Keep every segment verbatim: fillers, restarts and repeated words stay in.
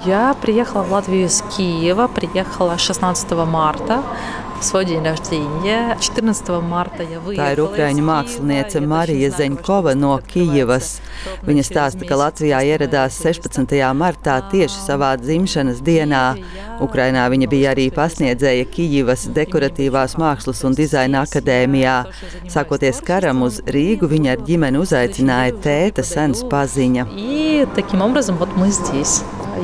Я приехала в Латвию из Киева, приехала шестнадцатого марта. Свой день rождения. четырнадцатого marta я выехала. Tā ir ukraiņu māksliniece Marija Zeņkova no Kijivas. Viņa stāsta, ka Latvijā ieradās sešpadsmitajā martā tieši savā dzimšanas dienā. Ukrainā viņa bija arī pasniedzēja Kijivas dekoratīvās mākslas un dizaina akadēmijā. Sākoties karam uz Rīgu, viņa ar ģimeni uzaicināja tēta sens paziņa. И таким образом вот мы здесь.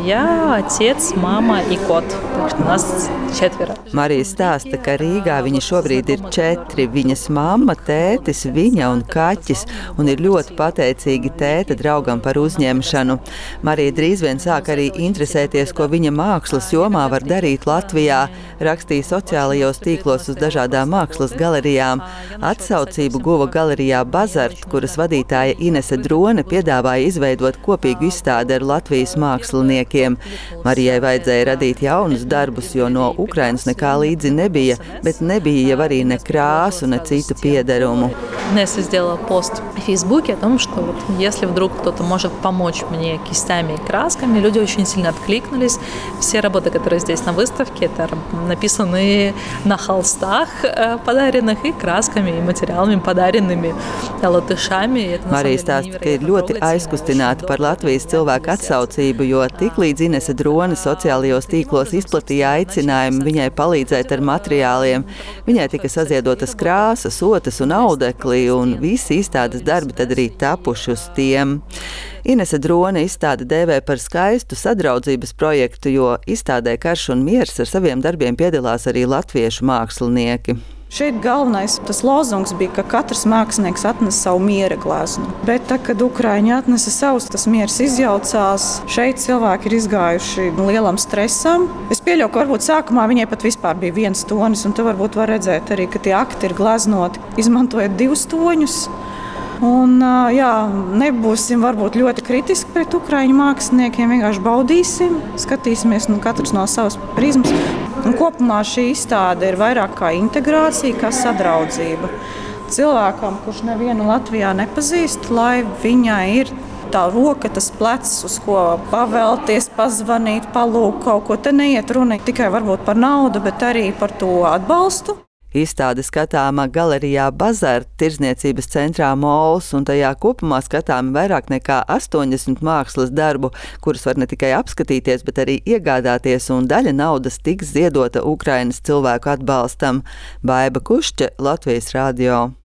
Я, отец, мама и кот. Так что нас четверо. Marija stāsta, ka Rīgā viņa šobrīd ir četri. Viņas mamma, tētis, viņa un kaķis, un ir ļoti pateicīgi tēta draugam par uzņemšanu. Marija drīz vien sāk arī interesēties, ko viņa mākslas jomā var darīt Latvijā. Rakstīja sociālajos tīklos uz dažādām mākslas galerijām. Atsaucību guva galerijā Bazart, kuras vadītāja Inese Drone piedāvāja izveidot kopīgu izstādi ar Latvijas māksliniekiem. Marijai vajadzēja radīt jaunus darbus, jo no Ukrainas nekā līdzi nebija, bet nebija jau arī ne krāsu, ne citu piedarumu. Инесса сделала пост в Фейсбуке о том, что вот если вдруг кто-то может помочь мне кистями и красками, люди очень сильно откликнулись. Все работы, которые здесь на выставке, это написанные на холстах подаренных и красками, и материалами подаренными латышами. Marija stāsta, ka ir ļoti aizkustināta par Latvijas cilvēku atsaucību, jo tiklīdz Inese Drone sociālajos tīklos izplatīja aicinājumu viņai palīdzēt ar materiāliem, viņai tika saziedotas krāsas, otas un audekli, un visi izstādes darbi tad arī tapuši uz tiem. Inese Drone izstādi dēvē par skaistu sadraudzības projektu, jo izstādē Karš un miers ar saviem darbiem piedalās arī latviešu mākslinieki. Šeit galvenais tas lozungs bija, ka katrs mākslinieks atnes savu miera gleznu. Bet tad, kad Ukraiņi atnesa savus, tas miers izjaucās. Šeit cilvēki ir izgājuši lielam stresam. Es pieļauju, ka varbūt sākumā viņai pat vispār bija viens tonis, un tu varbūt var redzēt arī, ka tie akti ir gleznoti, izmantojot divus toņus. Un, jā, nebūsim varbūt ļoti kritiski pret ukraiņu māksliniekiem, vienkārši baudīsim, skatīsimies nu, katrs no savas prizmas. Un kopumā šī izstāde ir vairāk kā integrācija, kā sadraudzība. Cilvēkam, kurš nevienu Latvijā nepazīst, lai viņai ir tā roka, tas plecs, uz ko pavēlties, pazvanīt, palūgt kaut ko. Te neiet runa tikai varbūt par naudu, bet arī par to atbalstu. Izstāde skatāma galerijā Bazart, tirdzniecības centrā Mols, un tajā kopumā skatāmi vairāk nekā astoņdesmit mākslas darbu, kurus var ne tikai apskatīties, bet arī iegādāties, un daļa naudas tiks ziedota Ukrainas cilvēku atbalstam. Baiba Kušķe, Latvijas radio.